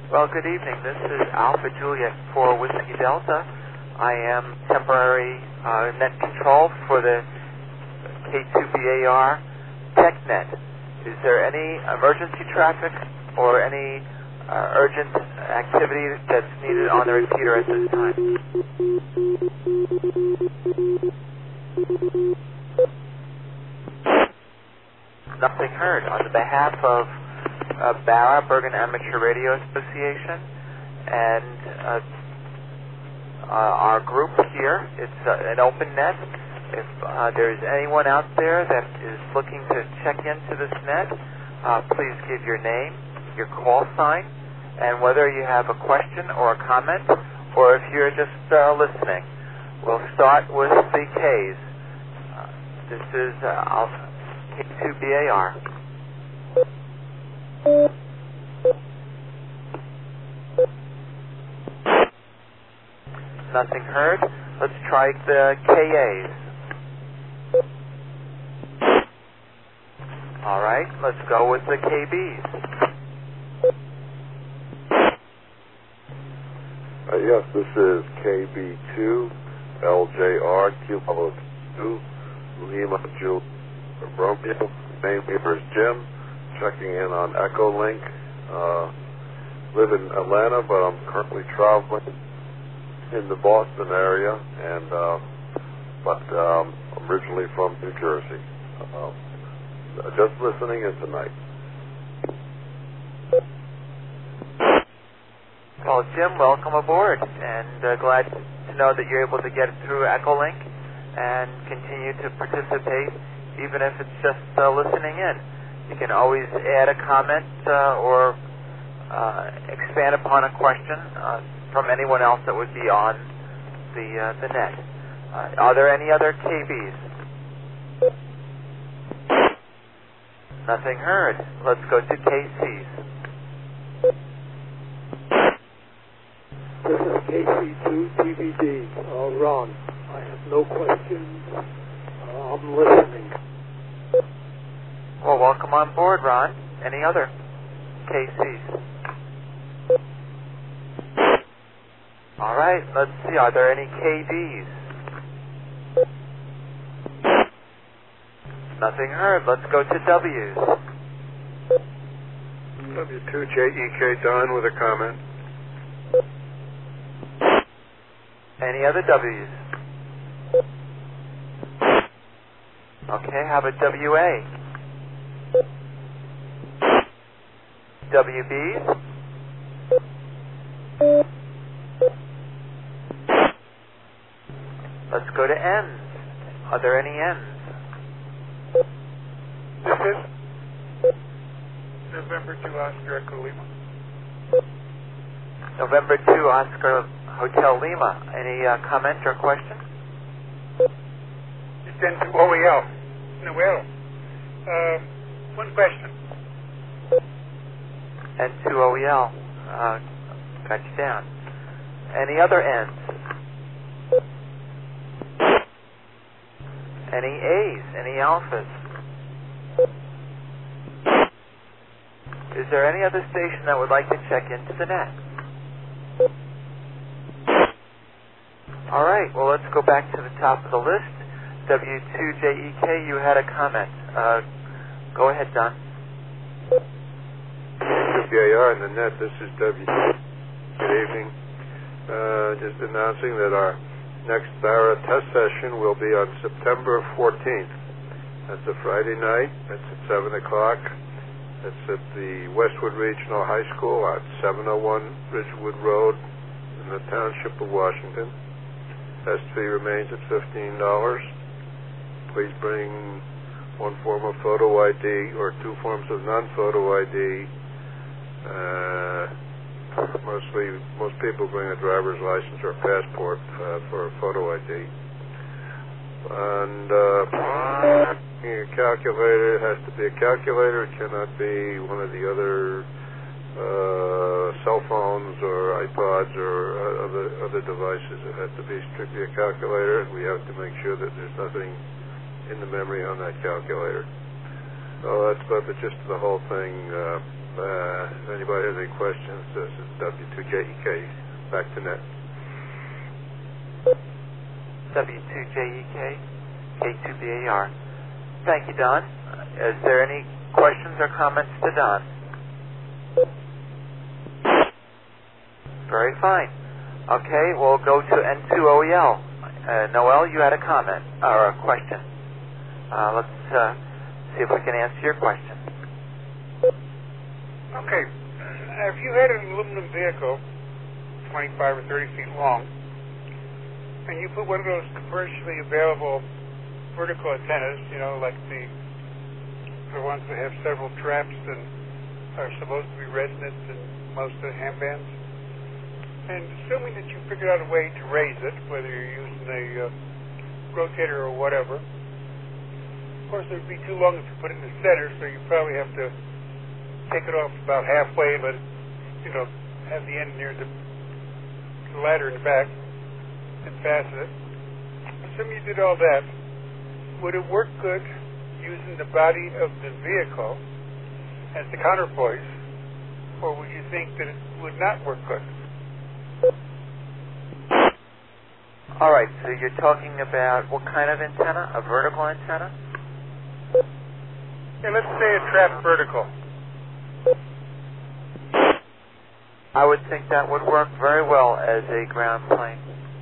Well, good evening. This is Alpha Juliet for Whiskey Delta. I am temporary net control for the K2BAR TechNet. Is there any emergency traffic or any urgent activity that's needed on the repeater at this time? Nothing heard. On the behalf of BARA, Bergen Amateur Radio Association, and our group here, it's an open net. If there's anyone out there that is looking to check into this net, please give your name, your call sign, and whether you have a question or a comment, or if you're just listening. We'll start with the Ks. This is K2BAR. Nothing heard. Let's try the KAs. All right, let's go with the KBs. Yes, this is KB2, LJR, Kilo 2, Lima, Juliet, Romeo. Name here is Jim. Checking in on Echolink. Live in Atlanta, but I'm currently traveling in the Boston area, and but I'm originally from New Jersey. Just listening in tonight. Well, Jim, welcome aboard, and glad to know that you're able to get through Echolink and continue to participate, even if it's just listening in. You can always add a comment or expand upon a question from anyone else that would be on the net. Are there any other KBs? Nothing heard. Let's go to KCs. This is KC2TVD. Ron, I have no questions. I'm listening. Well, welcome on board, Ron. Any other KCs? All right, let's see. Are there any KDs? Nothing heard. Let's go to Ws. W2JEK Don with a comment. Any other Ws? Okay, how about WA? WBs? Let's go to N's. Are there any N's? This is November 2 Oscar Echo Lima. November 2 Oscar Hotel Lima. Any comment or question? It's N2 OEL. Noel. One question. N2 OEL. Got you down. Any other N's? Any A's? Any alphas? Is there any other station that would like to check into the net? All right, well, let's go back to the top of the list. W2JEK, you had a comment. Go ahead, Don. WBAR in the net, this is W. Good evening. Just announcing that our next BARA test session will be on September 14th. That's a Friday night. That's at 7 o'clock. That's at the Westwood Regional High School at 701 Ridgewood Road in the Township of Washington. Test fee remains at $15. Please bring one form of photo ID or two forms of non-photo ID. Most people bring a driver's license or a passport for a photo ID. And a calculator, it has to be a calculator. It cannot be one of the other cell phones or iPods or other devices. It has to be strictly a calculator, and we have to make sure that there's nothing in the memory on that calculator. So that's about the gist of the whole thing. If anybody has any questions, this is W2JEK. Back to net. W2JEK, K2BAR. Thank you, Don. Is there any questions or comments to Don? Very fine. Okay, we'll go to N2OEL. Noel, you had a comment or a question. Let's see if we can answer your question. Okay. If you had an aluminum vehicle, 25 or 30 feet long, and you put one of those commercially available vertical antennas, like the ones that have several traps and are supposed to be resonant in most of the ham bands, and assuming that you figured out a way to raise it, whether you're using a rotator or whatever, of course it would be too long if you put it in the center, so you probably have to take it off about halfway, but have the end near the ladder in the back and fasten it. Assuming you did all that, would it work good using the body of the vehicle as the counterpoise, or would you think that it would not work good? All right, so you're talking about what kind of antenna? A vertical antenna? Yeah, let's say a trap vertical. I would think that would work very well as a ground plane.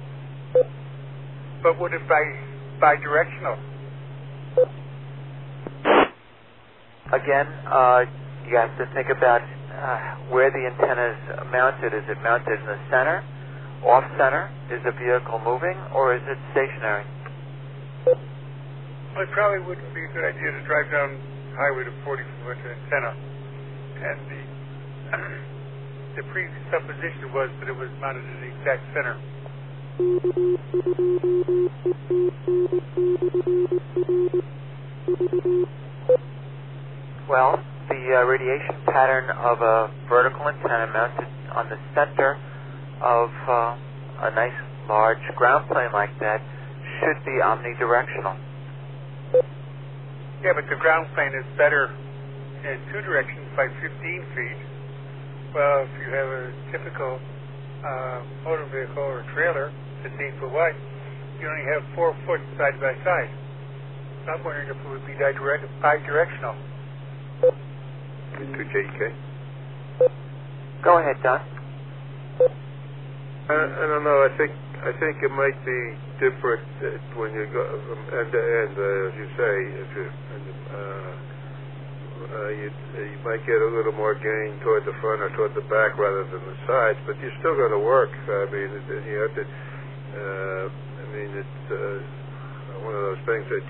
But would it bidirectional? Again, you have to think about where the antenna is mounted. Is it mounted in the center, off center? Is the vehicle moving, or is it stationary? Well, it probably wouldn't be a good idea to drive down the highway to 40-foot antenna. And the presupposition was that it was mounted in the exact center. Well, the radiation pattern of a vertical antenna mounted on the center of a nice large ground plane like that should be omnidirectional. Yeah, but the ground plane is better in two directions by 15 feet. Well, if you have a typical motor vehicle or trailer that's 8 foot wide, you only have 4 foot side by side. So I'm wondering if it would be bidirectional. W2JEK. Go ahead, Don. I don't know. I think it might be different when you go from end to end, as you say. If you might get a little more gain toward the front or toward the back rather than the sides, but you're still going to work. I mean, you have to. It's one of those things that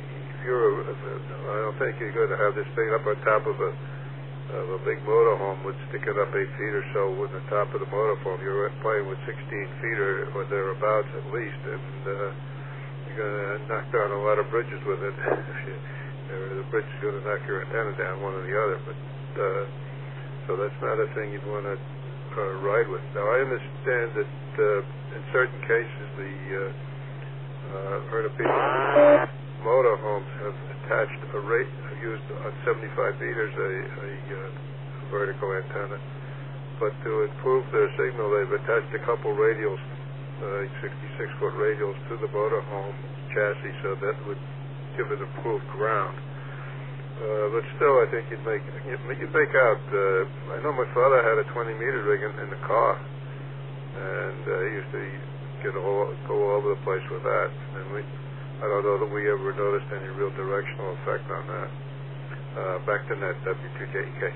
I don't think you're going to have this thing up on top of a big motorhome with sticking up 8 feet or so with the top of the motorhome. You're playing with 16 feet or thereabouts at least, and you're going to knock down a lot of bridges with it. The bridge is going to knock your antenna down, one or the other. But so that's not a thing you'd want to ride with. Now I understand that in certain cases heard of people motorhomes have attached used on 75 meters a vertical antenna, but to improve their signal, they've attached a couple radials, 66-foot radials, to the motorhome chassis, so that would give it improved ground. But still, I think you'd make out. I know my father had a 20-meter rig in the car, and he used to go all over the place with that. And I don't know that we ever noticed any real directional effect on that. Back to net, W2JEK.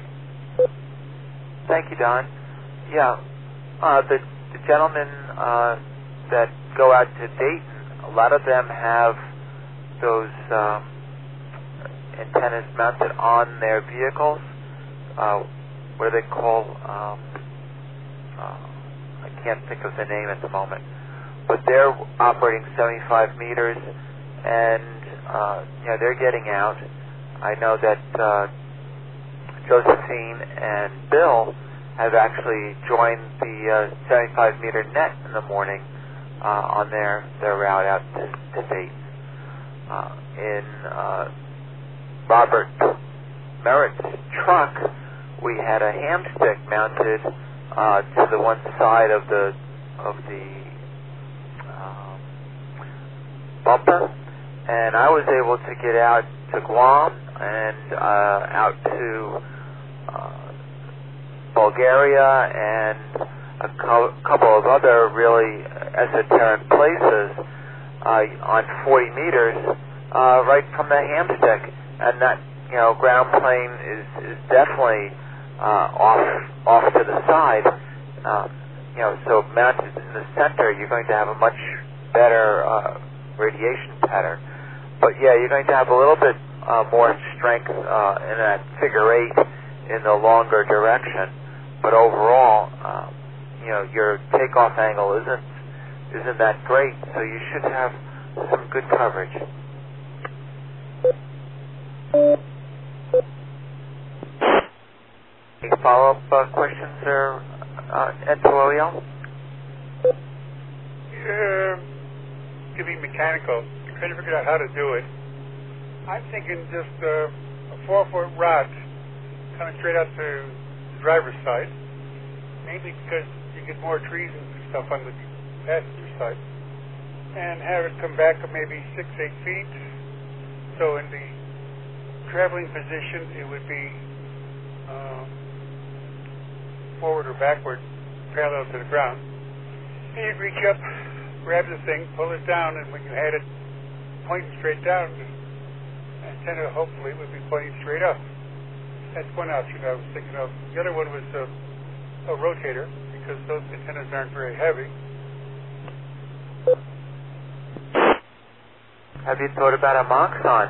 Thank you, Don. Yeah, the gentlemen that go out to Dayton, a lot of them have those antennas mounted on their vehicles. What do they call? I can't think of the name at the moment. But they're operating 75 meters, and they're getting out. I know that Josephine and Bill have actually joined the 75-meter net in the morning on their route out to Dayton. In Robert Merritt's truck, we had a ham stick mounted to the one side of the bumper, and I was able to get out to Guam and out to Bulgaria and a couple of other really esoteric places on 40 meters right from the ham stick, and that ground plane is definitely off to the side. So mounted in the center, you're going to have a much better radiation pattern. But yeah, you're going to have a little bit more strength in that figure 8 in the longer direction. But overall, your takeoff angle isn't that great, so you should have some good coverage. Any follow-up questions or at OEL? To be mechanical, trying to figure out how to do it. I'm thinking just a 4-foot rod coming straight out to the driver's side, mainly because you get more trees and stuff on the passenger side, and have it come back maybe 6-8 feet. So in the traveling position, it would be forward or backward, parallel to the ground. And you'd reach up, grab the thing, pull it down, and when you had it pointing straight down, the antenna hopefully would be pointing straight up. That's one option I was thinking of. The other one was a rotator, because those antennas aren't very heavy. Have you thought about a Moxon?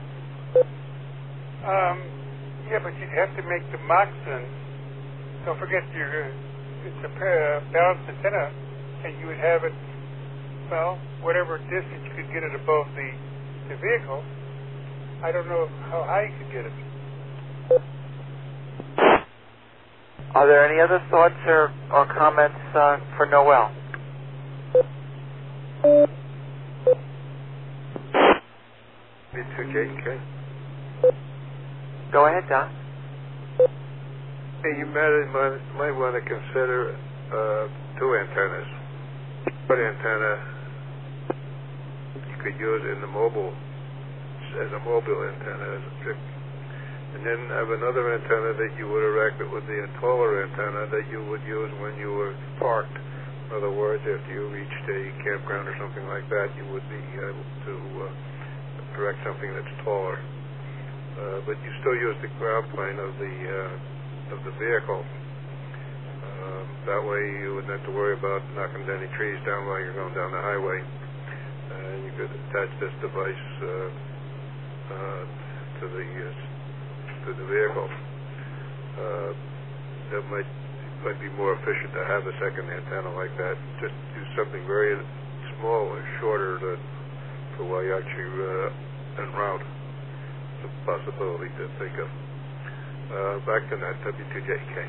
Yeah, but you'd have to make the Moxon. Don't forget, it's a balanced antenna, and you would have it, well, whatever distance you could get it above the vehicle. I don't know how high you could get it. Are there any other thoughts or comments for Noel? B2JK. Go ahead, Don. Hey, you might want to consider two antennas. One antenna you could use in the mobile, as a mobile antenna, as a trick. And then have another antenna that you would erect that would be a taller antenna that you would use when you were parked. In other words, if you reached a campground or something like that, you would be able to erect something that's taller. But you still use the ground plane of the vehicle. That way you wouldn't have to worry about knocking any trees down while you're going down the highway. And you could attach this device to the vehicle. That might be more efficient to have a second antenna like that. Just do something very small and shorter for while you're actually en route. It's a possibility to think of. Back to that, W2JK.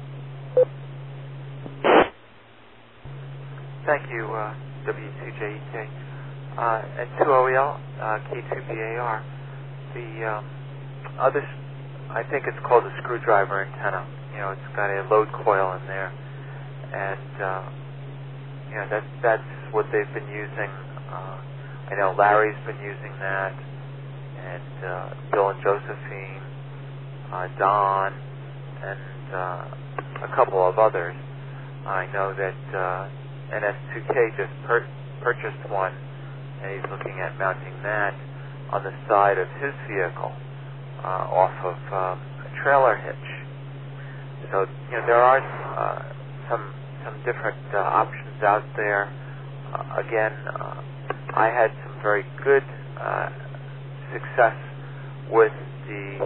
Thank you, W2JK. And 2OEL, K2BAR. The other, I think it's called a screwdriver antenna. It's got a load coil in there, and that's what they've been using. I know Larry's been using that, and Bill and Josephine, Don, and a couple of others. I know that NS2K just purchased one, and he's looking at mounting that on the side of his vehicle off of a trailer hitch. So there are some different options out there. Again, I had some very good success with the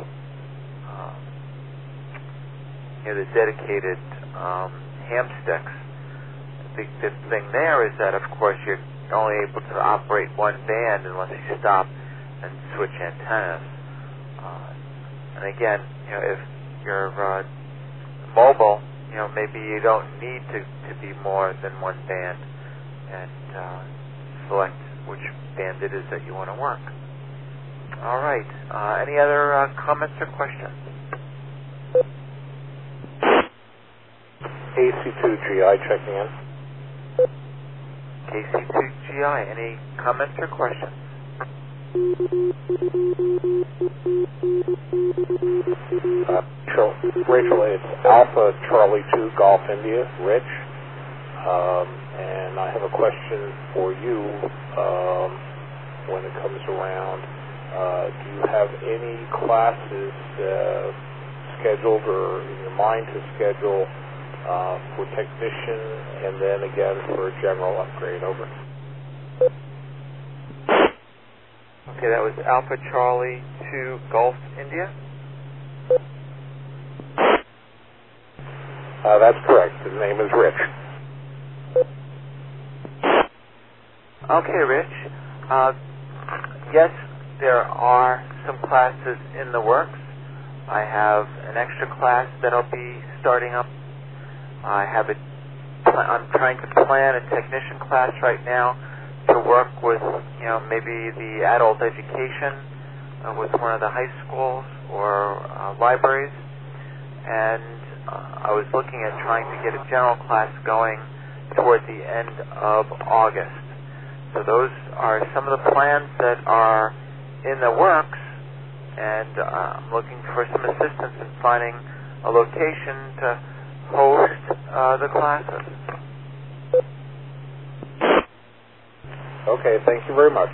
dedicated ham sticks. The thing there is that, of course, you're only able to operate one band unless you stop and switch antennas. And again, if you're mobile, maybe you don't need to be more than one band, and select which band it is that you want to work. All right. Any other comments or questions? KC2GI checking in. KC2GI, any comments or questions? Rachel, it's Alpha Charlie 2 Golf India, Rich. And I have a question for you when it comes around. Do you have any classes scheduled or in your mind to schedule for technician and then again for a general upgrade? Over. Okay, that was Alpha Charlie 2 Golf India? That's correct. His name is Rich. Okay, Rich. Yes, there are some classes in the works. I have an extra class that'll be starting up. I'm trying to plan a technician class right now to work with, maybe the adult education with one of the high schools or libraries. And I was looking at trying to get a general class going toward the end of August. So those are some of the plans that are in the works, and I'm looking for some assistance in finding a location to host the classes. Okay, thank you very much.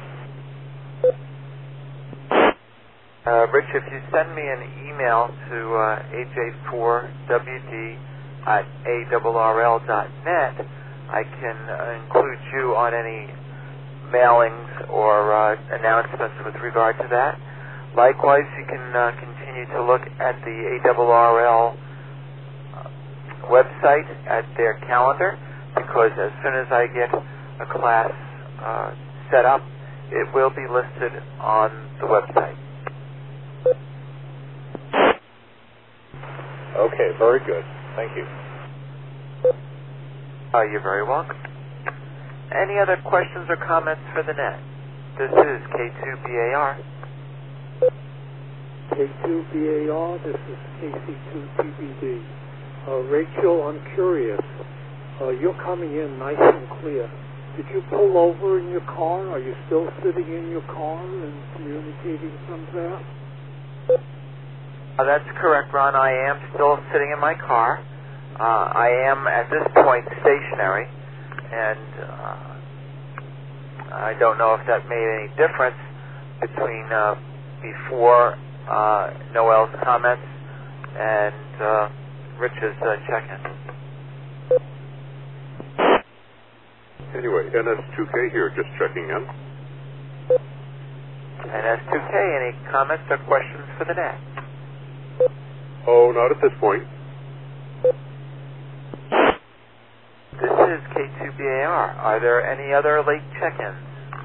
Rich, if you send me an email to aj4wd@arrl.net, I can include you on any mailings or announcements with regard to that. Likewise, you can continue to look at the ARRL website at their calendar, because as soon as I get a class set up, it will be listed on the website. Okay, very good. Thank you. You're very welcome. Any other questions or comments for the net? This is K2BAR. K2BAR, this is KC2TBD. Rachel, I'm curious. You're coming in nice and clear. Did you pull over in your car? Are you still sitting in your car and communicating from there? That's correct, Ron. I am still sitting in my car. I am, at this point, stationary, and I don't know if that made any difference between before Noel's comments and Rich's check-in. Anyway, NS2K here, just checking in. NS2K, any comments or questions for the net? Oh, not at this point. This is K2BAR. Are there any other late check-ins?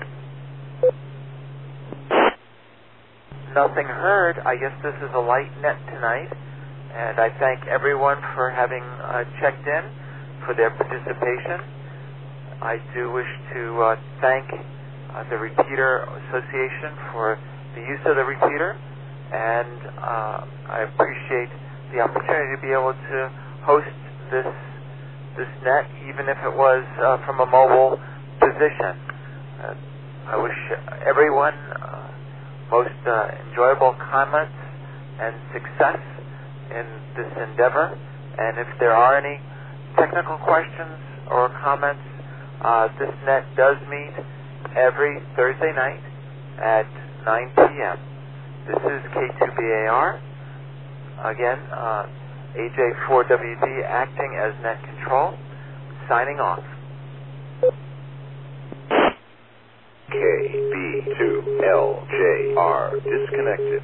Nothing heard. I guess this is a light net tonight, and I thank everyone for having checked in, for their participation. I do wish to thank the Repeater Association for the use of the repeater, and I appreciate the opportunity to be able to host this net, even if it was from a mobile position. I wish everyone most enjoyable comments and success in this endeavor. And if there are any technical questions or comments, this net does meet every Thursday night at 9 p.m. This is K2BAR. Again, AJ4WD acting as net control, signing off. KB2LJR disconnected.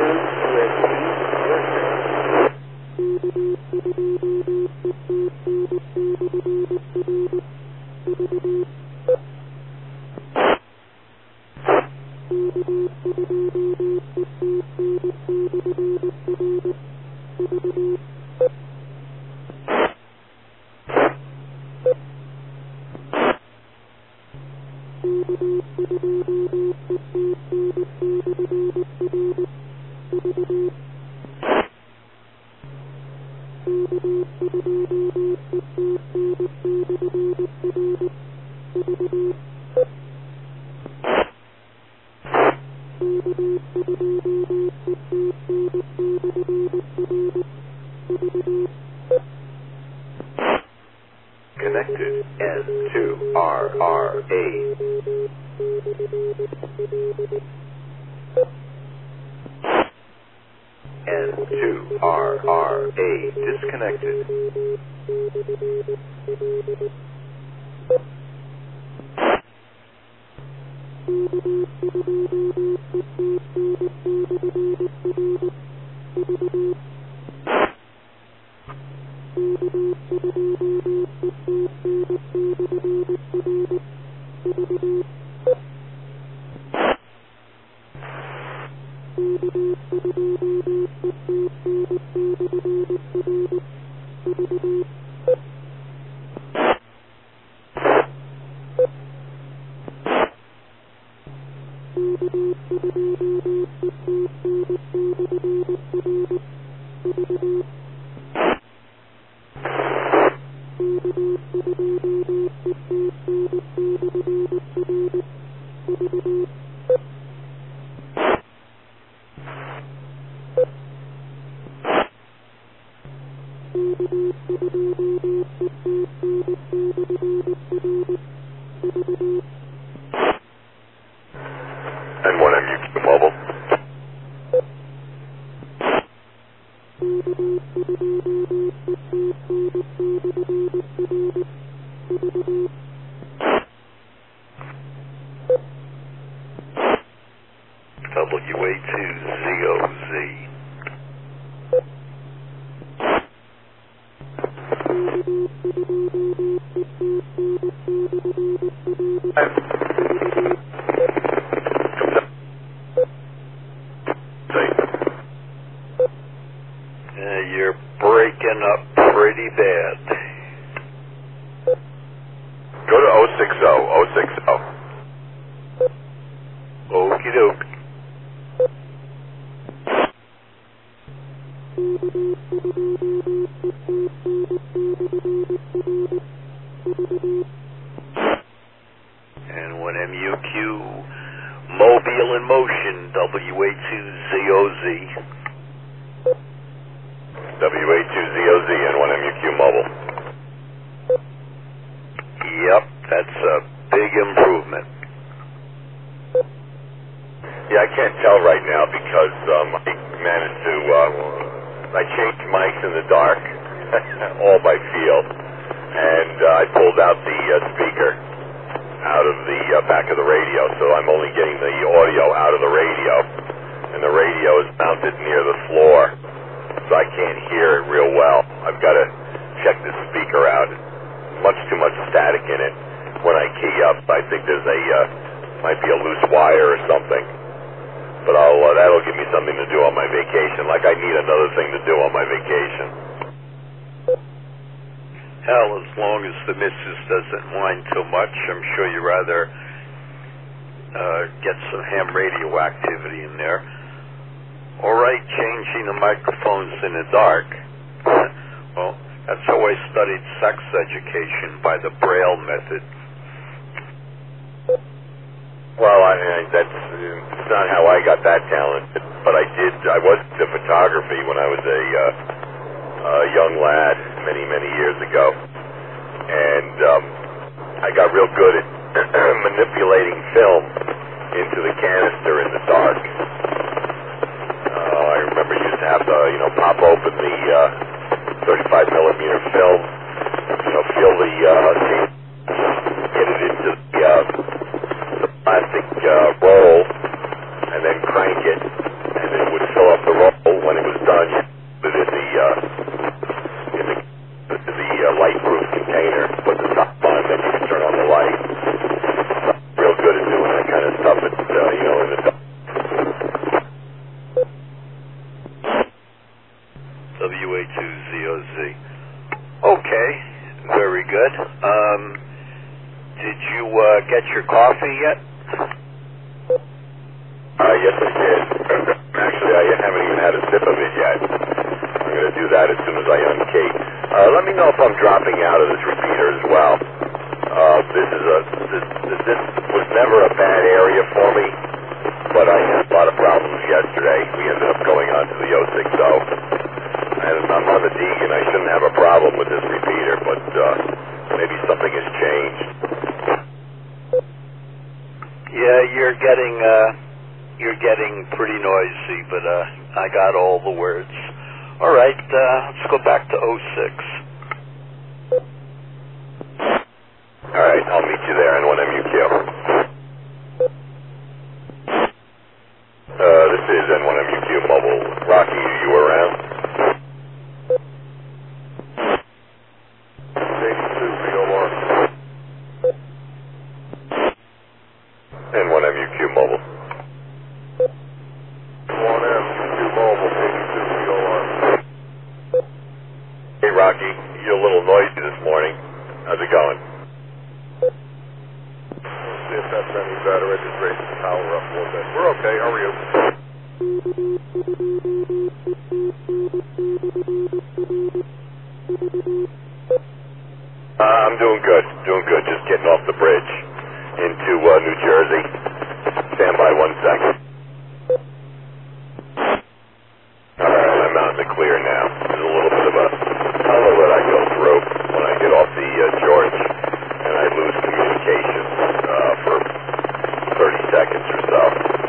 News with Keith Richards. Connected N2RRA. N2RRA disconnected. N1MUQ Mobile. WA2ZOZ. You're breaking up pretty bad. Go to 060, 060. Okie doke. And when MUQ Mobile in Motion, WA2ZOZ. WA2ZOZ and 1MUQ Mobile. Yep, that's a big improvement. Yeah, I can't tell right now because I managed to, I changed mics in the dark, all by feel, and I pulled out the speaker out of the back of the radio, so I'm only getting the audio out of the radio, and the radio is mounted near the floor, so I can't hear it real well. I've got to check the speaker out. Much too much static in it. When I key up, I think there's might be a loose wire or something. But that'll give me something to do on my vacation, like I need another thing to do on my vacation. Hell, as long as the missus doesn't whine too much, I'm sure you'd rather get some ham radio activity in there. All right, changing the microphones in the dark. Well, that's how I studied sex education, by the Braille method. Well, it's not how I got that talent, but I was into photography when I was a young lad many years ago, and I got real good at manipulating film into the canister in the dark. I remember you used to have to, pop open the 35 millimeter film, feel the tape, get it into the plastic roll, and then crank it, and it would fill up WA2ZOZ. Okay, very good. Did you get your coffee yet? Yes, I did. Actually, I haven't even had a sip of it yet. I'm going to do that as soon as I unkey. Let me know if I'm dropping out of this repeater as well. This was never a bad area for me, but I had a lot of problems yesterday. We ended up going on to the 060, and I'm on the Deegan. I shouldn't have a problem with this repeater, but maybe something has changed. Yeah, you're getting pretty noisy, but I got all the words. All right, let's go back to 06. All right, I'll meet you there in 1MUQ. This is N1MUQ Mobile. Rocky, are you around? 82 VOR. N1MUQ Mobile. 1MUQ Mobile, 82 VOR. Hey, Rocky, you're a little noisy this morning. How's it going? See if that's any better. I just raised the power up a little bit. We're okay. How are you? I'm doing good. Just getting off the bridge into New Jersey. Stand by 1 second. All right, I'm out in the clear now. There's a little bit of a tunnel that I go through when I get off the George, and I lose communication for 30 seconds or so.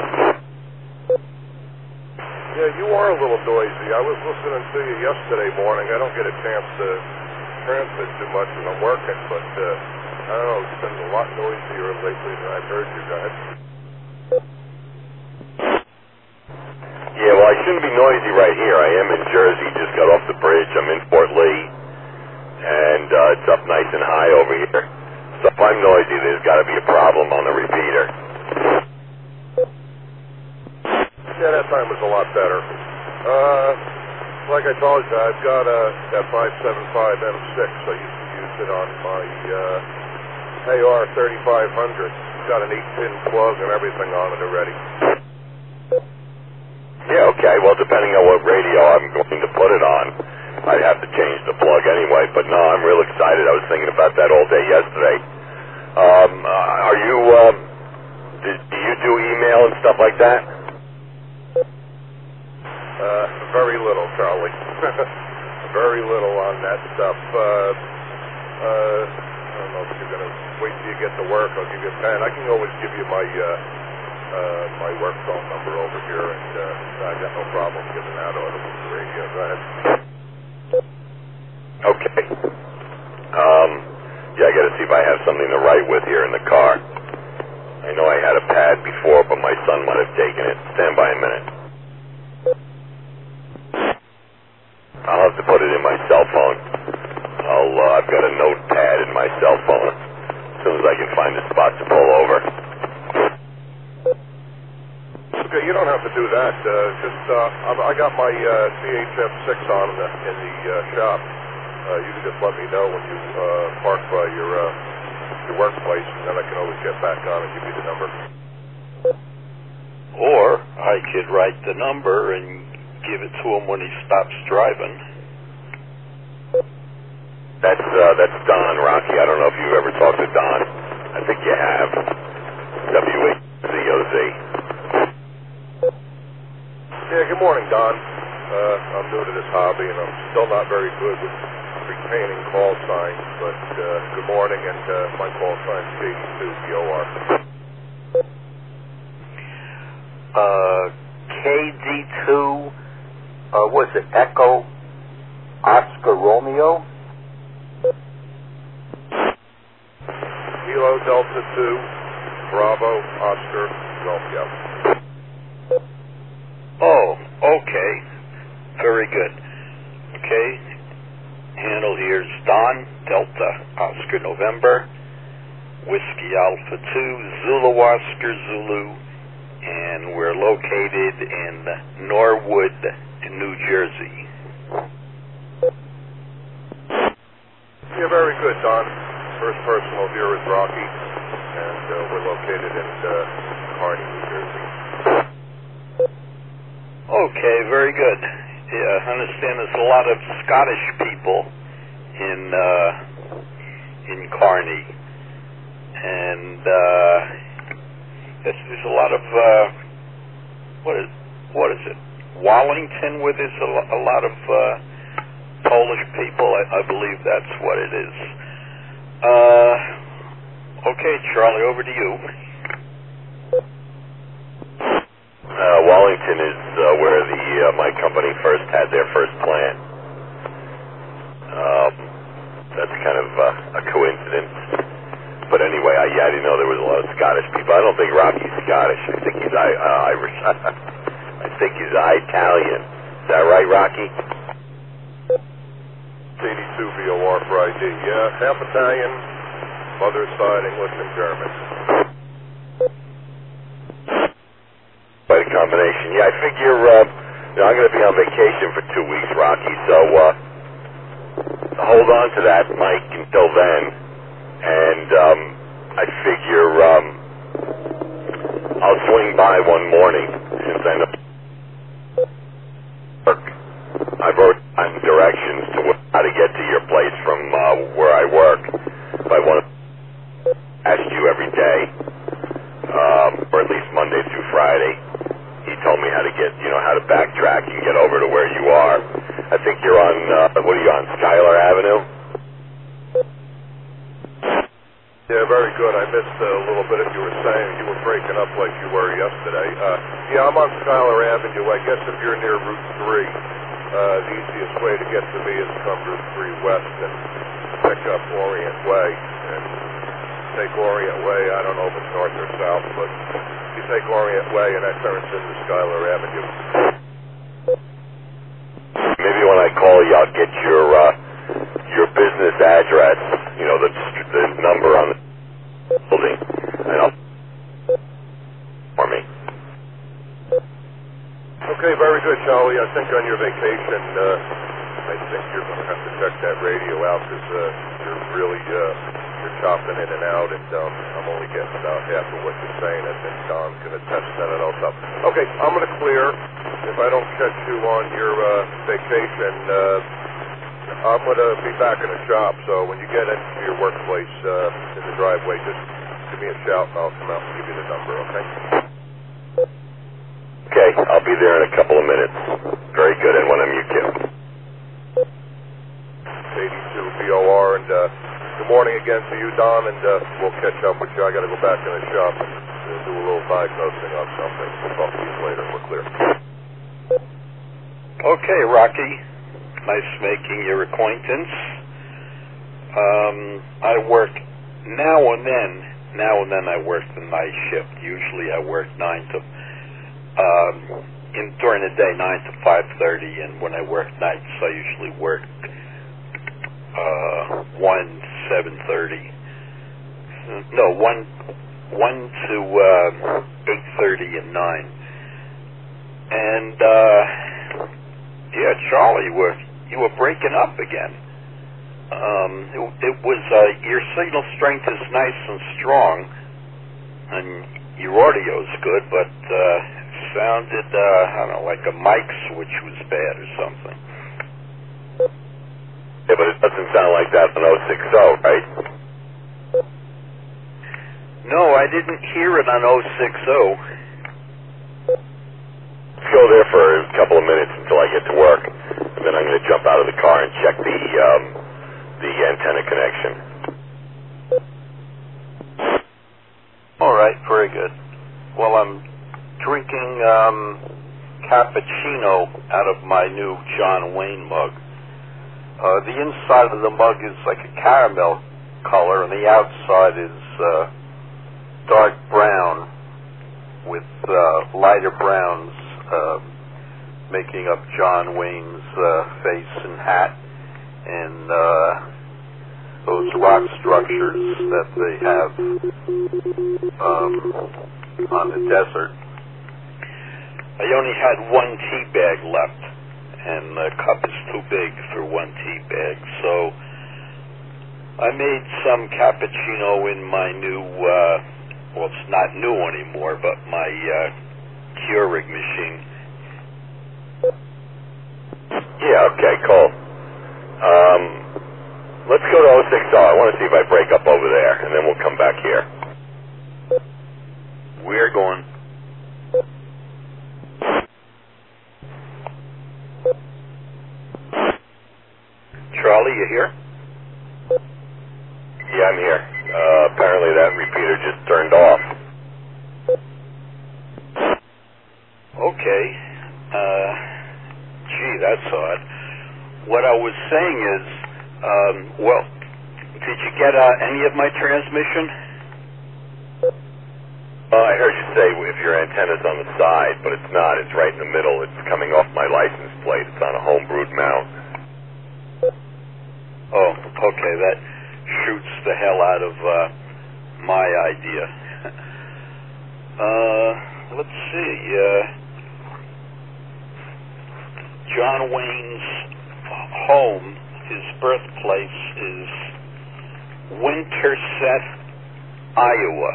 Yeah, you are a little noisy. I was listening to you yesterday morning. I don't get a chance to transmit too much when I'm working, but I don't know, it's been a lot noisier lately than I've heard you guys. Yeah, well, I shouldn't be noisy right here. I am in Jersey, just got off the bridge. I'm in Fort Lee, and it's up nice and high over here. So if I'm noisy, there's got to be a problem on the repeater. Yeah, that time was a lot better. Like I told you, I've got that 575 M6. I used to use it on my AR 3500. It's got an 8-pin plug and everything on it already. Yeah, okay. Well, depending on what radio I'm going to put it on, I'd have to change the plug anyway. But no, I'm real excited. I was thinking about that all day yesterday. Are you, do you do email and stuff like that? Very little, Charlie. Very little on that stuff. I don't know if you're going to wait till you get to work. I'll give you a pen. I can always give you my my work phone number over here, and I got no problem giving that out over the radio. Go ahead. Okay. Yeah, I got to see if I have something to write with here in the car. I know I had a pad before, but my son might have taken it. Stand by a minute. I'll have to put it in my cell phone. I've got a notepad in my cell phone. As soon as I can find a spot to pull over. Okay, you don't have to do that. I got my CHF6 on in the shop. You can just let me know when you park by your workplace, and then I can always get back on and give you the number. Or I could write the number and give it to him when he stops driving. That's Don, Rocky. I don't know if you've ever talked to Don. I think you have. WAZOZ. Yeah, good morning, Don. I'm new to this hobby, and I'm still not very good with retaining call signs, but good morning, and my call sign's KD2VOR. KD2, was it Echo Oscar Romeo? Kilo Delta 2, Bravo Oscar Romeo. Oh, okay. Very good. Okay. Handle here's Don, Delta, Oscar November, Whiskey Alpha 2, Zulu Oscar Zulu, and we're located in Norwood, New Jersey. Rocky, and we're located in Kearney, New Jersey. Okay, very good. Yeah, I understand there's a lot of Scottish people in Kearney, and there's a lot of what is it? Wallington, where there's a lot of Polish people. I believe that's what it is. Okay, Charlie, over to you. Wallington is where my company first had their first plant. That's kind of a coincidence. But anyway, I didn't know there was a lot of Scottish people. I don't think Rocky's Scottish. I think he's Irish. I think he's Italian. Is that right, Rocky? 82 VOR for ID. Yeah, half Italian, mother's side English and German. Quite a combination. Yeah, I figure I'm going to be on vacation for 2 weeks, Rocky, so hold on to that, Mike, until then. And I figure I'll swing by one morning since I know work. I wrote down directions to how to get to your place from where I work. If I want to ask you every day, or at least Monday through Friday. He told me how to get, how to backtrack and get over to where you are. I think you're on, what are you on, Schuyler Avenue? Yeah, very good. I missed a little bit of you were saying. You were breaking up like you were yesterday. Yeah, I'm on Schuyler Avenue. I guess if you're near Route 3, the easiest way to get to me is come Route 3 West and pick up Orient Way. And take Orient Way, I don't know if it's north or south, but you take Orient Way and that turns into Schuyler Avenue. Maybe when I call you, I'll get your business address, the number on the building, and I'll for me. Okay, very good, Charlie. I think on your vacation, I think you're going to have to check that radio out because you're really you're chopping in and out, and I'm only getting about half of what you're saying. I think Don's going to test that else up. Okay, I'm going to clear. If I don't catch you on your vacation, I'm going to be back in the shop. So when you get into your workplace in the driveway, just give me a shout, and I'll come out and give you the number. Okay? Okay, I'll be there in a couple of minutes. Very good, and when I'm you too. 82 VOR, and good morning again to you, Don, and we'll catch up with you. I got to go back in the shop and do a little diagnosing on something. We'll talk to you later. We're clear. Okay, Rocky. Nice making your acquaintance. I work now and then I work the night shift. Usually I work during the day 9 to 5:30, and when I work nights I usually work 1 to 8:30 and 9. And yeah, Charlie, you were breaking up again. It was your signal strength is nice and strong, and your audio's good, but sounded I don't know, like a mic switch was bad or something. Yeah, but it doesn't sound like that on 060, right? No, I didn't hear it on 060. Let's go there for a couple of minutes until I get to work, and then I'm going to jump out of the car and check the antenna connection. All right, very good. Well, I'm drinking cappuccino out of my new John Wayne mug. The inside of the mug is like a caramel color, and the outside is dark brown with lighter browns making up John Wayne's face and hat, and those rock structures that they have on the desert. I only had one tea bag left, and the cup is too big for one tea bag, so I made some cappuccino in my new, well, it's not new anymore, but my Keurig machine. Yeah, okay, cool. Let's go to 060. I want to see if I break up over there, and then we'll come back here. We're going. Charlie, you here? Yeah, I'm here. Apparently that repeater just turned off. Okay. Gee, that's odd. What I was saying is, well, did you get any of my transmission? I heard you say if your antenna's on the side, but it's not. It's right in the middle. It's coming off my license plate. It's on a homebrewed mount. Oh, okay. That shoots the hell out of my idea. Let's see. John Wayne's home, his birthplace, is Winterset, Iowa,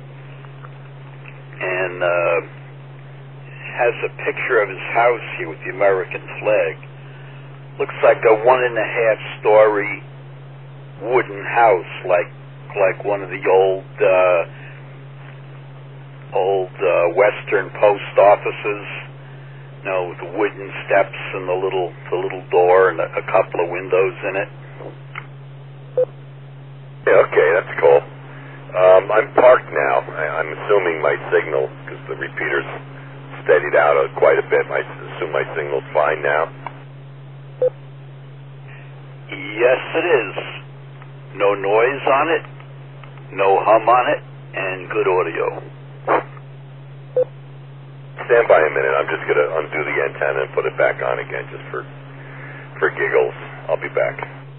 and has a picture of his house here with the American flag. Looks like a 1.5-story wooden house, like one of the old Western post offices. You know, with the wooden steps and the little door and a couple of windows in it. Yeah, okay, that's cool. I'm parked now. I'm assuming my signal, because the repeater's steadied out quite a bit. I assume my signal's fine now. Yes, it is. No noise on it, no hum on it, and good audio. Stand by a minute. I'm just going to undo the antenna and put it back on again just for giggles. I'll be back.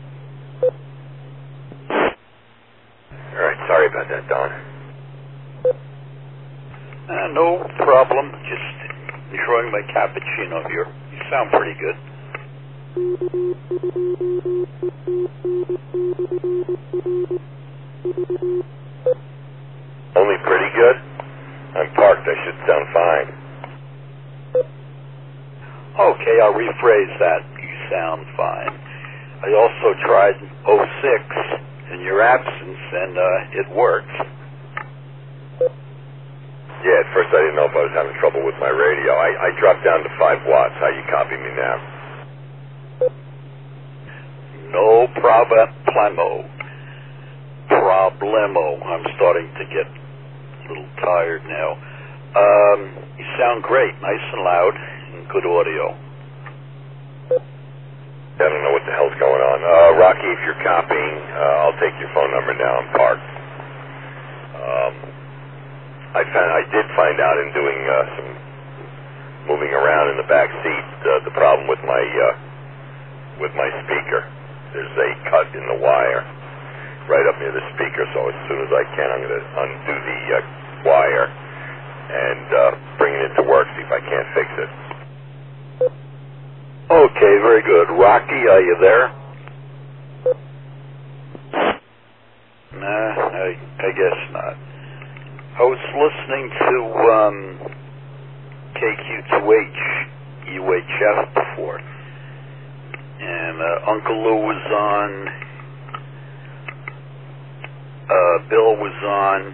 All right, sorry about that, Don. No problem. Just enjoying my cappuccino here. You sound pretty good. Only pretty good? I'm parked. I should sound fine. Okay, I'll rephrase that. You sound fine. I also tried 06 in your absence, and it worked. Yeah, at first I didn't know if I was having trouble with my radio. I dropped down to 5 watts. How you copy me now? No problemo. I'm starting to get a little tired now. You sound great, nice and loud, and good audio. I don't know what the hell's going on. Rocky, if you're copying, I'll take your phone number now. I'm parked. I did find out in doing some moving around in the back seat the problem with my speaker. There's a cut in the wire right up near the speaker, so as soon as I can, I'm going to undo the wire and bring it into work, see if I can't fix it. Okay, very good. Rocky, are you there? Nah, I guess not. I was listening to KQ2H, UHF before, and Uncle Lou was on, Bill was on,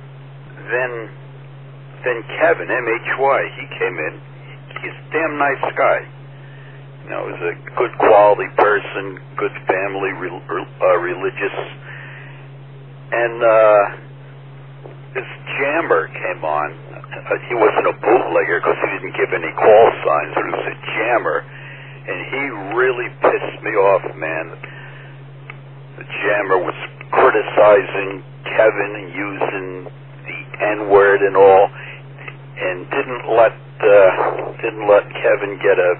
then Kevin, MHY, he came in. He's a damn nice guy. You know, he's a good quality person, good family, religious, and this jammer came on. He wasn't a bootlegger because he didn't give any call signs, but he was a jammer, and he really pissed me off, man. The jammer was criticizing Kevin and using the N-word and all, and didn't let Kevin get a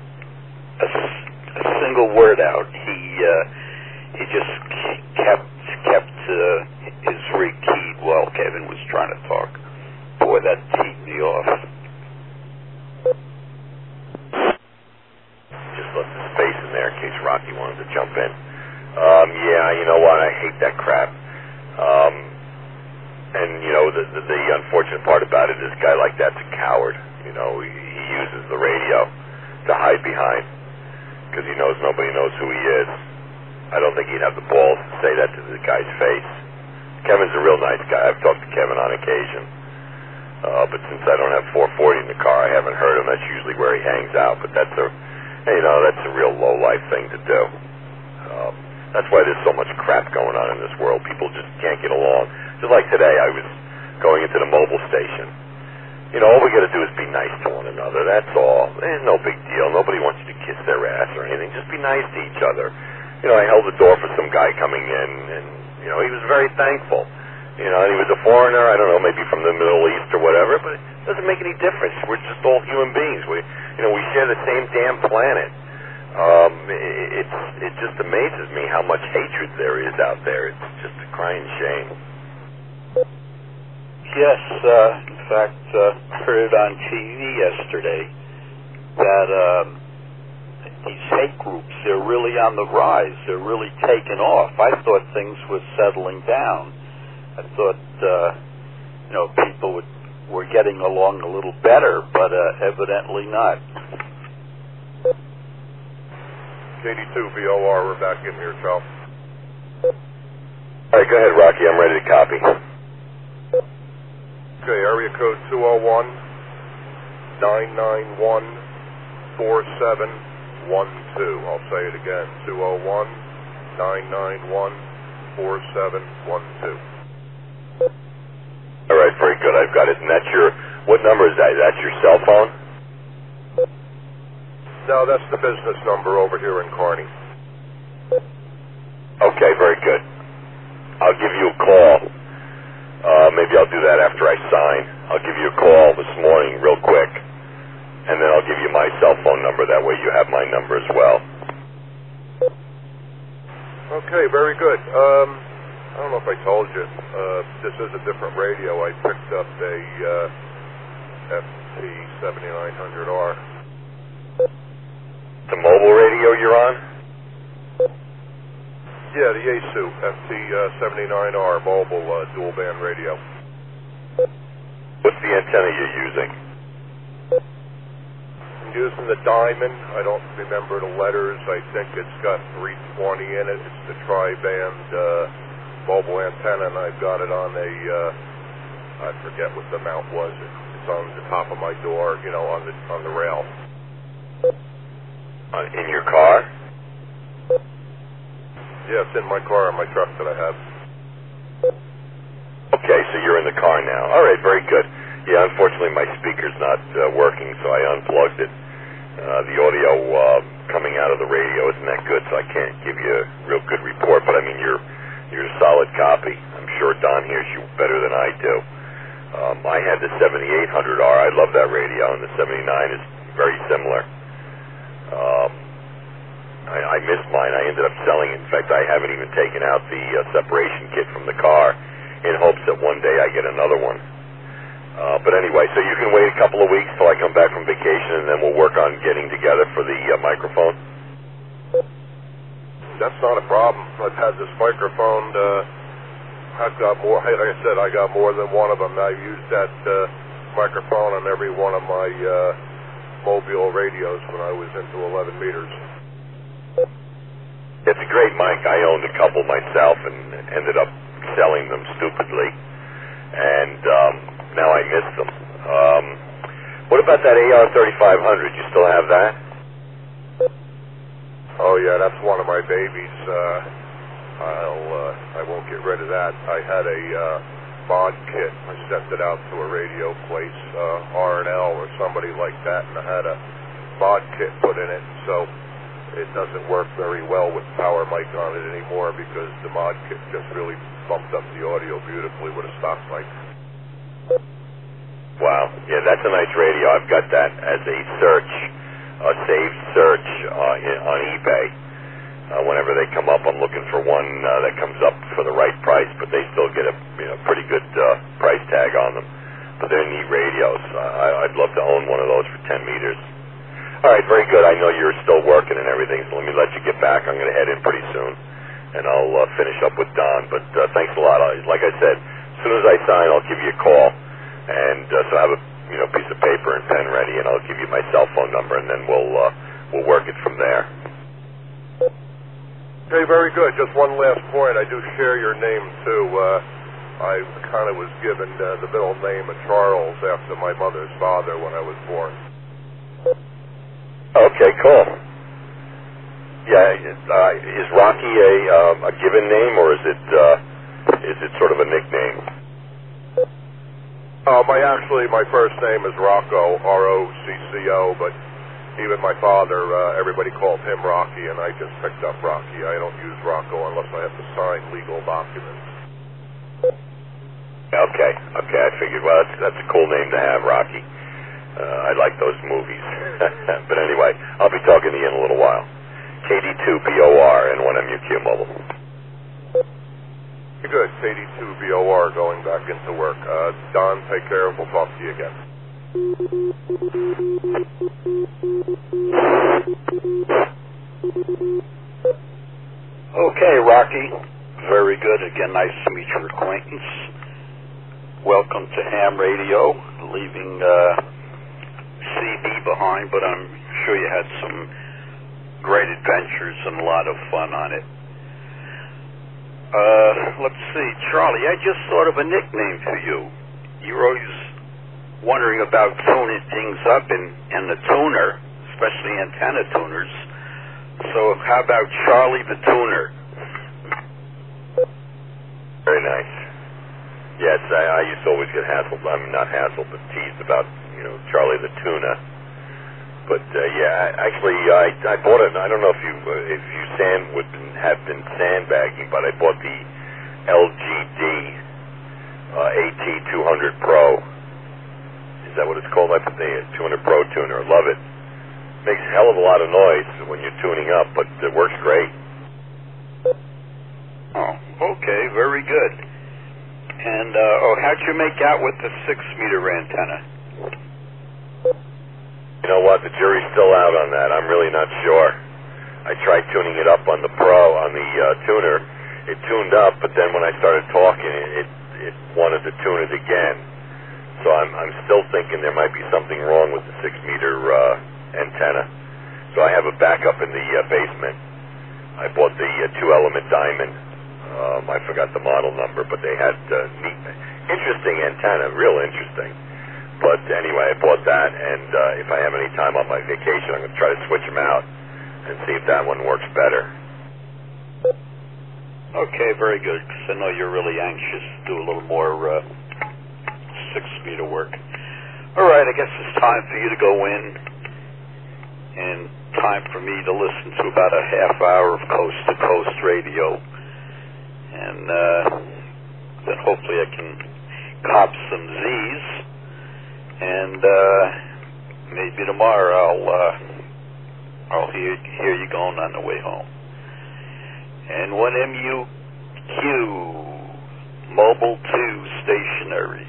single word out. He just kept his rig keyed while Kevin was trying to talk. Boy, that teed me off. Just left the space in there in case Rocky wanted to jump in. Yeah, you know what? I hate that crap. And, you know, the unfortunate part about it, this guy like that's a coward. You know, he uses the radio to hide behind because he knows nobody knows who he is. I don't think he'd have the balls to say that to the guy's face. Kevin's a real nice guy. I've talked to Kevin on occasion. But since I don't have 440 in the car, I haven't heard him. That's usually where he hangs out. But that's a real low-life thing to do. That's why there's so much crap going on in this world. People just can't get along. Just like today, I was going into the mobile station. You know, all we got to do is be nice to one another. That's all. There's no big deal. Nobody wants you to kiss their ass or anything. Just be nice to each other. You know, I held the door for some guy coming in, and, you know, he was very thankful. You know, and he was a foreigner, I don't know, maybe from the Middle East or whatever, but it doesn't make any difference. We're just all human beings. We share the same damn planet. It just amazes me how much hatred there is out there. It's just a crying shame. Yes, in fact, I heard on TV yesterday that these hate groups, they're really on the rise. They're really taking off. I thought things were settling down. I thought, people were getting along a little better, but evidently not. KD2 VOR, we're back in here, Charles. All right, go ahead, Rocky. I'm ready to copy. Okay, area code 201-991-4712. I'll say it again, 201-991-4712. All right, very good. I've got it. And what number is that? That's your cell phone? No, that's the business number over here in Kearney. Okay, very good. I'll give you a call. Maybe I'll do that after I sign. I'll give you a call this morning real quick, and then I'll give you my cell phone number. That way you have my number as well. Okay, very good. I don't know if I told you, this is a different radio. I picked up a FT7900R. The mobile radio you're on? Yeah, the Yaesu FT79R mobile dual band radio. What's the antenna you're using? I'm using the Diamond. I don't remember the letters. I think it's got 320 in it. It's the tri-band mobile antenna, and I've got it on I forget what the mount was. It's on the top of my door, you know, on the rail. In your car? Yeah, it's in my car, in my truck that I have. Okay, so you're in the car now. All right, very good. Yeah, unfortunately my speaker's not working, so I unplugged it. The audio coming out of the radio isn't that good, so I can't give you a real good report, but I mean, you're a solid copy. I'm sure Don hears you better than I do. I had the 7800R. I love that radio, and the 79 is very similar. I missed mine. I ended up selling it. In fact, I haven't even taken out the separation kit from the car in hopes that one day I get another one. But anyway, so you can wait a couple of weeks till I come back from vacation, and then we'll work on getting together for the microphone. That's not a problem. I've had this microphone. I've got more. Like I said, I got more than one of them. I used that microphone on every one of my mobile radios when I was into 11 meters. It's a great mic. I owned a couple myself and ended up selling them stupidly. And now I miss them. What about that AR3500? You still have that? Oh yeah, that's one of my babies. I won't get rid of that. I had a mod kit. I sent it out to a radio place, R&L or somebody like that, and I had a mod kit put in it. So it doesn't work very well with power mic on it anymore because the mod kit just really bumped up the audio beautifully with a stock mic. Wow. Yeah, that's a nice radio. I've got that as a search. A saved search on eBay. Whenever they come up, I'm looking for one that comes up for the right price, but they still get a pretty good price tag on them. But they're neat radios. I'd love to own one of those for 10 meters. All right, very good. I know you're still working and everything, so let me let you get back. I'm going to head in pretty soon, and I'll finish up with Don. But thanks a lot. Like I said, as soon as I sign, I'll give you a call, and so I have a piece of paper and pen ready, and I'll give you my cell phone number, and then we'll work it from there. Okay, very good. Just one last point. I do share your name, too. I kind of was given the middle name of Charles after my mother's father when I was born. Okay, cool. Yeah, is Rocky a given name, or is it sort of a nickname? My first name is Rocco, R-O-C-C-O, but even my father, everybody called him Rocky, and I just picked up Rocky. I don't use Rocco unless I have to sign legal documents. Okay, I figured, well, that's a cool name to have, Rocky. I like those movies. But anyway, I'll be talking to you in a little while. KD2BOR and 1MUQ Mobile. Good, KD2BOR going back into work. Don, take care, and we'll talk to you again. Okay, Rocky. Very good. Again, nice to meet your acquaintance. Welcome to Ham Radio. Leaving CB behind, but I'm sure you had some great adventures and a lot of fun on it. Let's see, Charlie, I just thought of a nickname for you. You're always wondering about tuning things up in the tuner, especially antenna tuners. So how about Charlie the Tuner? Very nice. Yes, I used to always get hassled. I mean, not hassled, but teased about, Charlie the Tuna. But actually, I bought it. I don't know if you have been sandbagging, but I bought the LGD AT200 Pro. Is that what it's called? I put the 200 Pro tuner. Love it. Makes a hell of a lot of noise when you're tuning up, but it works great. Oh, okay, very good. And how'd you make out with the 6-meter antenna? You know what? The jury's still out on that. I'm really not sure. I tried tuning it up on the Pro, on the tuner. It tuned up, but then when I started talking, it wanted to tune it again. So I'm still thinking there might be something wrong with the 6-meter antenna. So I have a backup in the basement. I bought the 2-element diamond. I forgot the model number, but they had neat, interesting antenna, real interesting. But anyway, I bought that, and if I have any time on my vacation, I'm going to try to switch them out and see if that one works better. Okay, very good, because I know you're really anxious to do a little more 6-meter work. All right, I guess it's time for you to go in, and time for me to listen to about a half hour of coast-to-coast radio. And then hopefully I can cop some Z's, and maybe tomorrow I'll hear you going on the way home. And 1MUQ Mobile 2 stationary,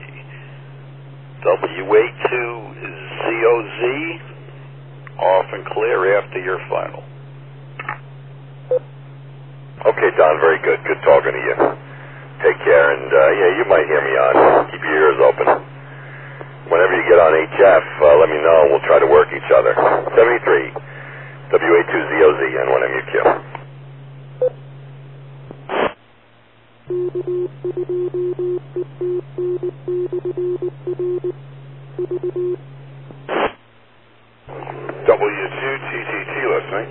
WA2ZOZ, off and clear after your final. Okay, Don, very good. Good talking to you. Take care, and you might hear me on. Keep your ears open. Whenever you get on HF, let me know. We'll try to work each other. 73, WA2ZOZ, and 1MUQ. W2TTT listening.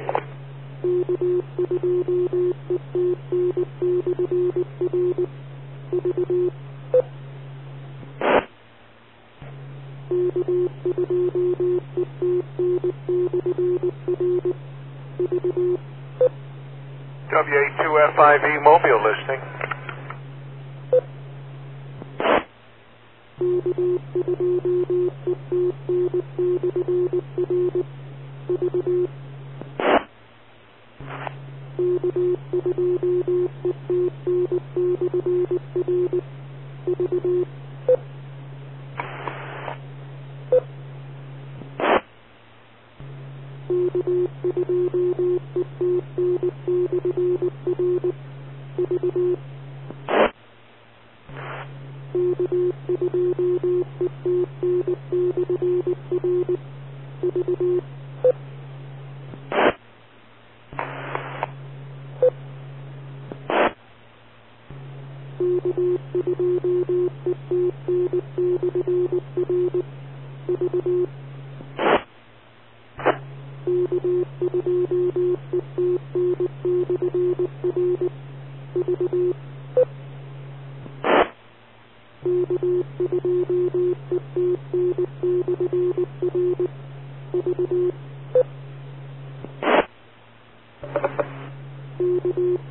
WA2FIV Mobile listening.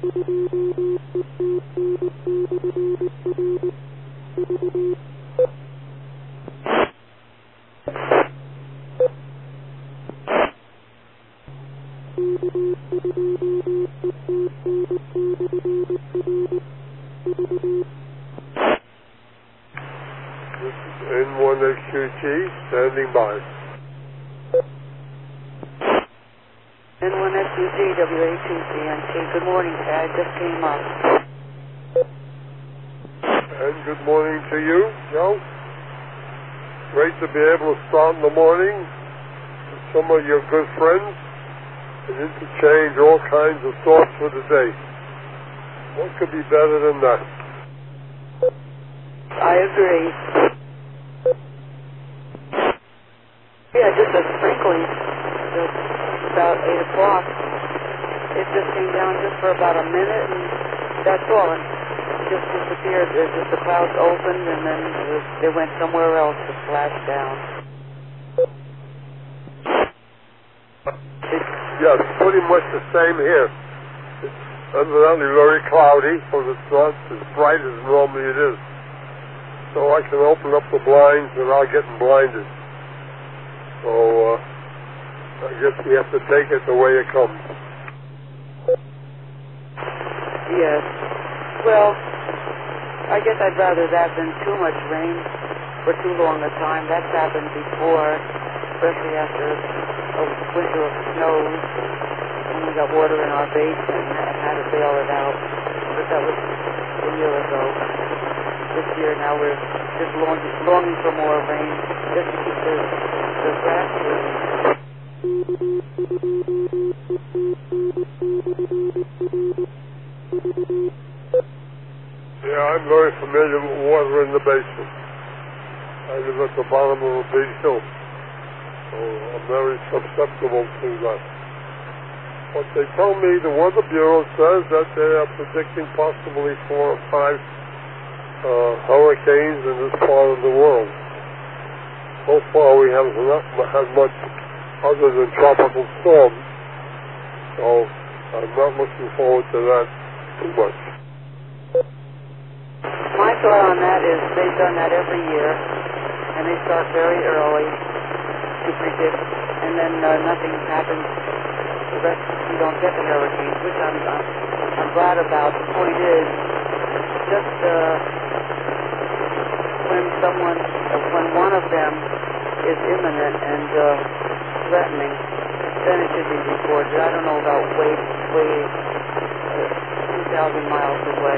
N1XQG, standing by. N1XQG, WA2CNT. Good morning, Tad. Just came up. And good morning to you, Joe. Great to be able to start in the morning with some of your good friends and interchange all kinds of thoughts for the day. What could be better than that? I agree. Yeah, just a sprinkling. About 8 o'clock. It just came down just for about a minute, and that's all. And it just disappeared. Just the clouds opened, and then they went somewhere else to splash down. Yes, pretty much the same here. It's evidently very cloudy, so it's not as bright as normally it is. So I can open up the blinds without getting blinded. So I guess we have to take it the way it comes. Yes. Well, I guess I'd rather that than too much rain for too long a time. That's happened before, especially after a winter of snows, when we got water in our basement and had to bail it out. But that was a year ago. This year now we're just longing for more rain, just to keep the grass moving. Yeah, I'm very familiar with water in the basement. I live at the bottom of a big hill, so I'm very susceptible to that. But they tell me the Weather Bureau says that they are predicting possibly 4 or 5 hurricanes in this part of the world. So far we haven't had much other than tropical storms, so I'm not looking forward to that too much. My thought on that is they've done that every year, and they start very early to predict, and then nothing happens. The rest, you don't get the hurricanes, which I'm glad about. The point is, just when one of them is imminent and threatening, then it should be reported. I don't know about way 2,000 miles away.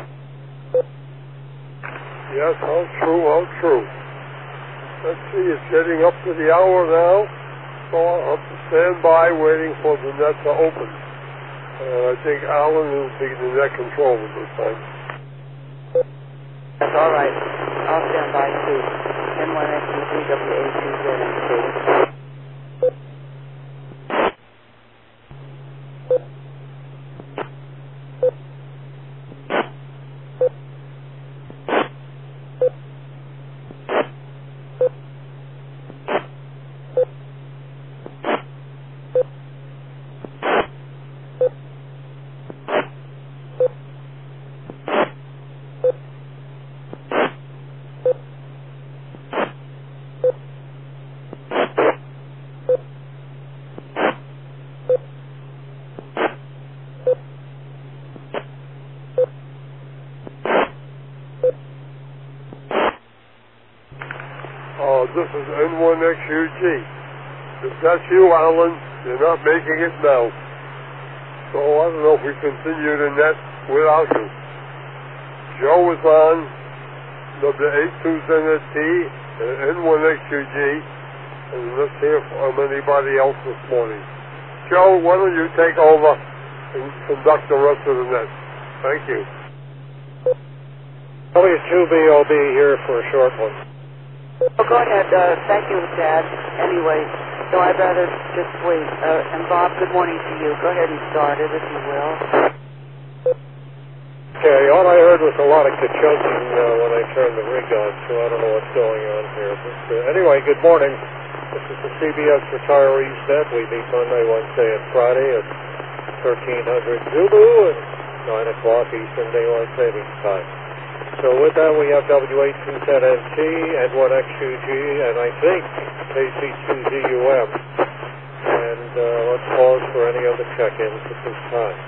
Yes, how true. Let's see, it's getting up to the hour now, so I'll have to stand by waiting for the net to open. I think Alan will be the net control at this time. That's all right. I'll stand by too. N1XQG, WA2ZNT. This is N1XUG. If that's you, Alan, you're not making it now. So I don't know if we continue the net without you. Joe is on WA2ZNT and N1XUG, and let's hear from anybody else this morning. Joe, why don't you take over and conduct the rest of the net? Thank you. W2BOB here for a short one. Oh, go ahead. Thank you, Dad. Anyway, so I'd rather just wait. And Bob, good morning to you. Go ahead and start it, if you will. Okay, all I heard was a lot of ka-chunking when I turned the rig on, so I don't know what's going on here. But anyway, good morning. This is the CBS Retirees Net. We meet Monday, Wednesday, and Friday at 1300 Zulu, and 9 o'clock Eastern Daylight Savings Time. So with that, we have W827NT and 1XUG, and I think KC2ZUM. And let's pause for any other check-ins at this time.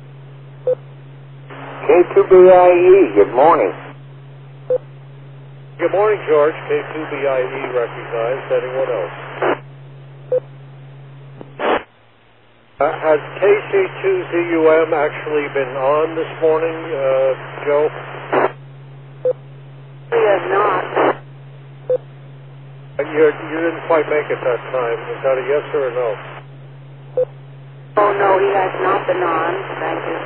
K2BIE, good morning. Good morning, George. K2BIE recognized. Anyone else? Has KC2ZUM actually been on this morning, Joe? He has not. You didn't quite make it that time. Is that a yes or a no? Oh, no, he has not been on. Thank you.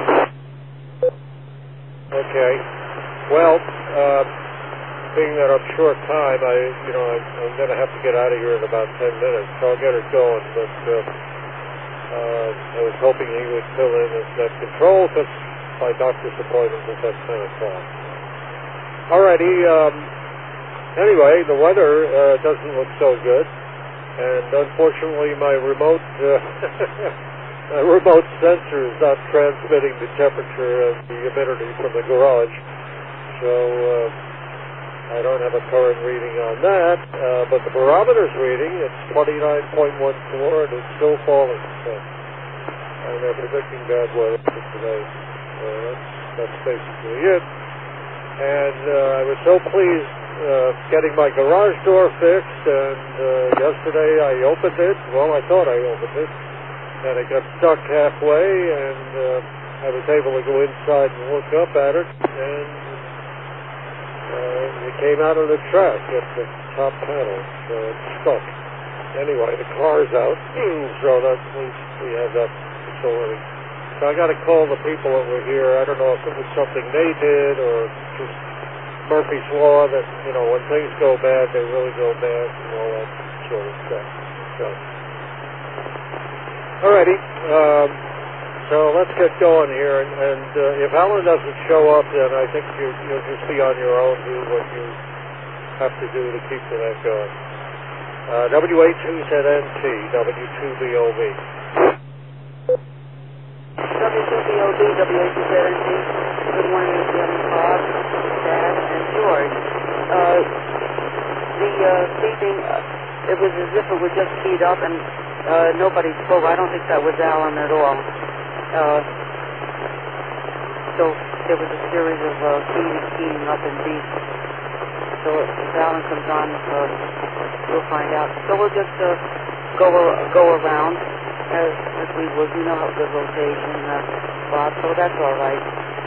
Okay. Well, being that I'm short time, I'm going to have to get out of here in about 10 minutes, so I'll get it going. But I was hoping he would fill in at control because my doctor's appointment is at 10 o'clock. Alrighty. Anyway, the weather doesn't look so good, and unfortunately, my remote sensor is not transmitting the temperature and the humidity from the garage, so I don't have a current reading on that. But the barometer's reading, it's 29.14, and it's still falling. So, and they're predicting bad weather for today. So that's basically it. And I was so pleased getting my garage door fixed, and yesterday I opened it. Well, I thought I opened it, and it got stuck halfway, and I was able to go inside and look up at it, and it came out of the track at the top panel, so it's stuck. Anyway, the car's out, so that we have that facility. So I got to call the people that were here. I don't know if it was something they did or just Murphy's Law that, when things go bad, they really go bad and all that sort of stuff. So, alrighty. So let's get going here. And if Alan doesn't show up, then I think you'll just be on your own, do what you have to do to keep that going. W82ZNT, W2BOV. W2BOV, W82ZNT. Good morning, Jim, Bob, Dad, and George. The beeping, it was as if it would just speed up and nobody spoke. I don't think that was Alan at all. So there was a series of keying up and beeps. So if Alan comes on, we'll find out. So we'll just go around as we would. You know how good rotation, Bob, so that's all right.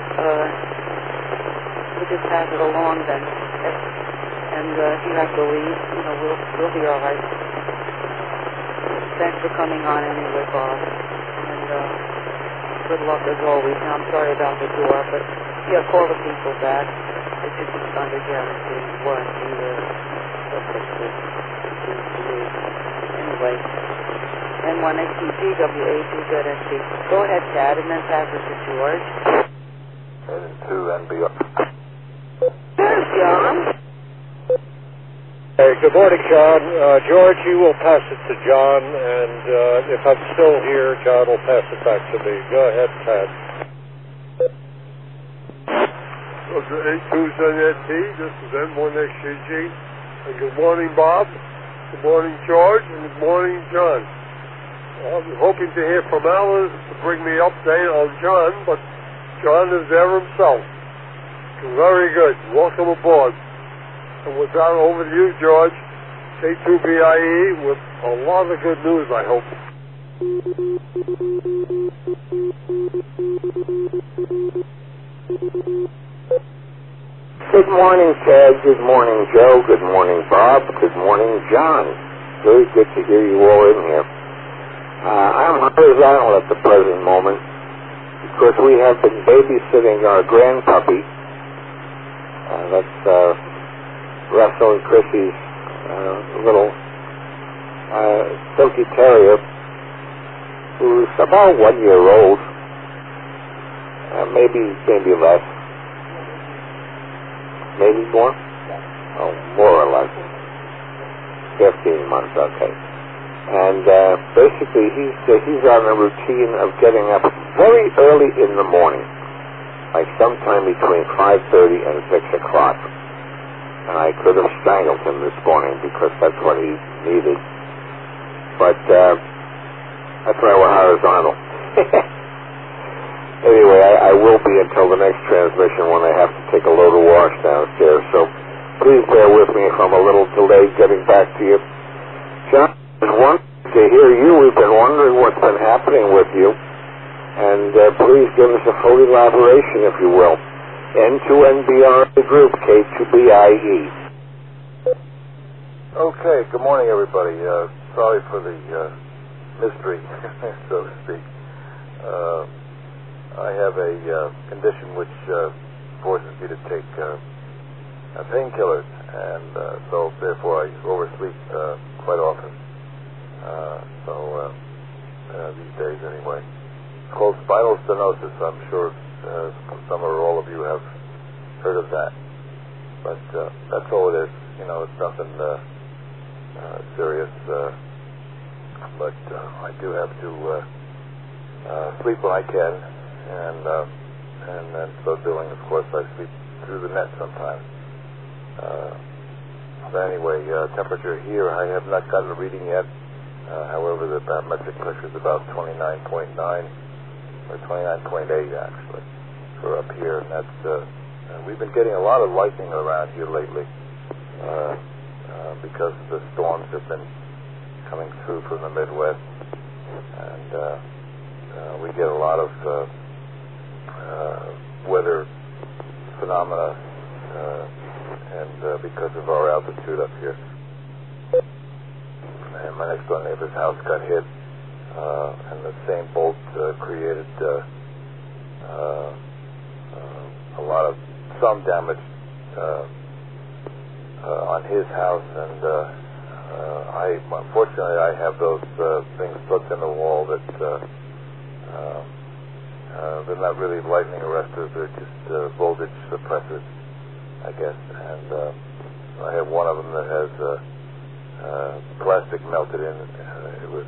We'll just pass it along then. And if you have to leave, we'll be all right. Thanks for coming on anyway, Bob. And good luck as always. Now, I'm sorry about the door, but yeah, call the people back. It should be under guarantee, warranty, anyway. N1XTG, W82ZNT. Go ahead, Tad, and then pass it to George. N2 and beyond. There's John. Hey, good morning, John. George, you will pass it to John, and if I'm still here, John will pass it back to me. Go ahead, Tad. W82ZNT, this is N1XTG. And good morning, Bob. Good morning, George. And good morning, John. I'm hoping to hear from Alan to bring me update on John, but John is there himself. Very good. Welcome aboard. And with that, over to you, George. K2BIE with a lot of good news, I hope. Good morning, Ted. Good morning, Joe. Good morning, Bob. Good morning, John. Very good to hear you all in here. I'm horizontal at the present moment because we have been babysitting our grandpuppy. That's Russell and Chrissy's little Silky Terrier, who's about 1 year old, maybe less. Maybe more? Oh, more or less. 15 months, okay. And basically, he's on a routine of getting up very early in the morning. like sometime between 5:30 and 6 o'clock. And I could have strangled him this morning because that's what he needed. But that's why we're horizontal. Anyway, I will be until the next transmission when I have to take a load of wash downstairs. So please bear with me if I'm a little delayed getting back to you. John, I want to hear you. We've been wondering what's been happening with you. And please give us a full elaboration, if you will. N2NBR, the group, K2BIE. Okay, good morning, everybody. Sorry for the mystery, so to speak. I have a condition which forces me to take painkillers, and so therefore I oversleep quite often. These days anyway. It's called spinal stenosis. I'm sure some or all of you have heard of that. But that's all it is. You know, it's nothing serious. But I do have to sleep when I can, and then so doing, of course, I sleep through the net sometimes. But anyway, temperature here, I have not gotten a reading yet. However, the barometric pressure is about 29.9 or 29.8 actually for up here, and that's we've been getting a lot of lightning around here lately because the storms have been coming through from the Midwest, and we get a lot of weather phenomena, and because of our altitude up here. And my next door neighbor's house got hit, and the same bolt created a lot of some damage on his house, and unfortunately I have those things plugged in the wall that they're not really lightning arresters, they're just voltage suppressors, I guess, and I have one of them that has plastic melted in. It was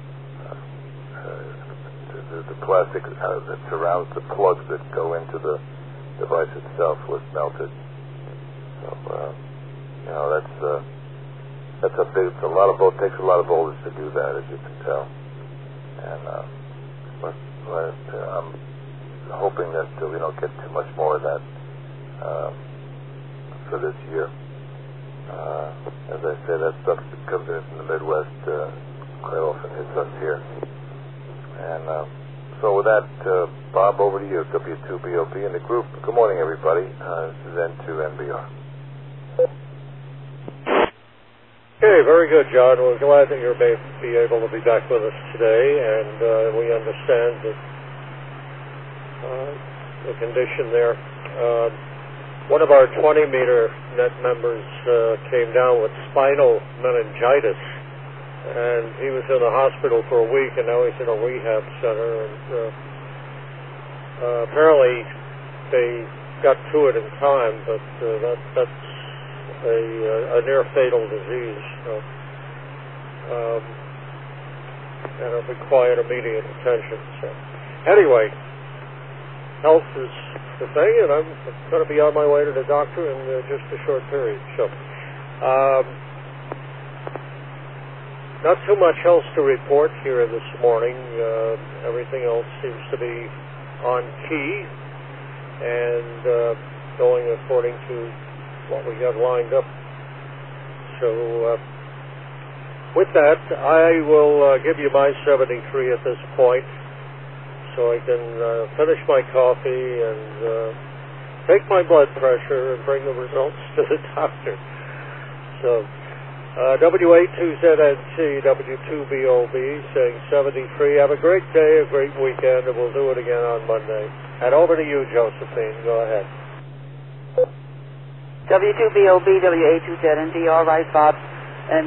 the plastic that surrounds the plugs that go into the device itself was melted. So you know, that's a big. It's a lot of takes a lot of voltage to do that, as you can tell. And but I'm hoping that we don't get too much more of that for this year. As I said, that stuff that comes in from the Midwest quite often hits us here. And so with that, Bob, over to you, W2BOB and the group. Good morning, everybody. This is N2NBR. Okay, very good, John. We're glad that you may be able to be back with us today, and we understand that the condition there. One of our 20-meter net members came down with spinal meningitis, and he was in the hospital for a week, and now he's in a rehab center. And apparently, they got to it in time, but that's a near fatal disease, and it required immediate attention. So, anyway, health is the thing, and I'm going to be on my way to the doctor in just a short period. So, not too much else to report here this morning. Everything else seems to be on key and going according to what we have lined up. So, with that, I will give you my 73 at this point, so I can finish my coffee and take my blood pressure and bring the results to the doctor. So, WA2ZNC, W2BOB, saying 73. Have a great day, a great weekend, and we'll do it again on Monday. And over to you, Josephine. Go ahead. W2BOB, WA2ZND. All right, Bob. And,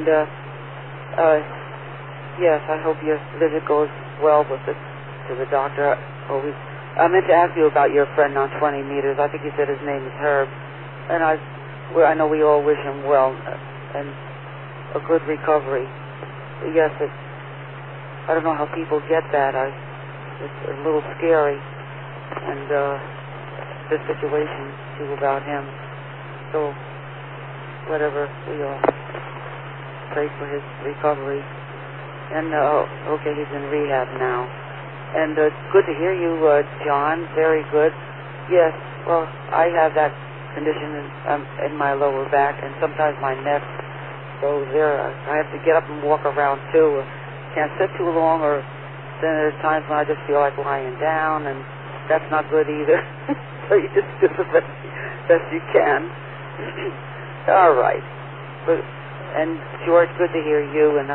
yes, I hope your visit goes well with to the doctor. I meant to ask you about your friend on 20 meters. I think you said his name is Herb. And I know we all wish him well and a good recovery. Yes, I don't know how people get that. It's a little scary. And the situation too about him. So, whatever, we all pray for his recovery. And, okay, he's in rehab now. And good to hear you, John. Very good. Yes, well, I have that condition in my lower back and sometimes my neck. So I have to get up and walk around too. Can't sit too long, or then there's times when I just feel like lying down, and that's not good either. So you just do the best you can. All right. And George, good to hear you, and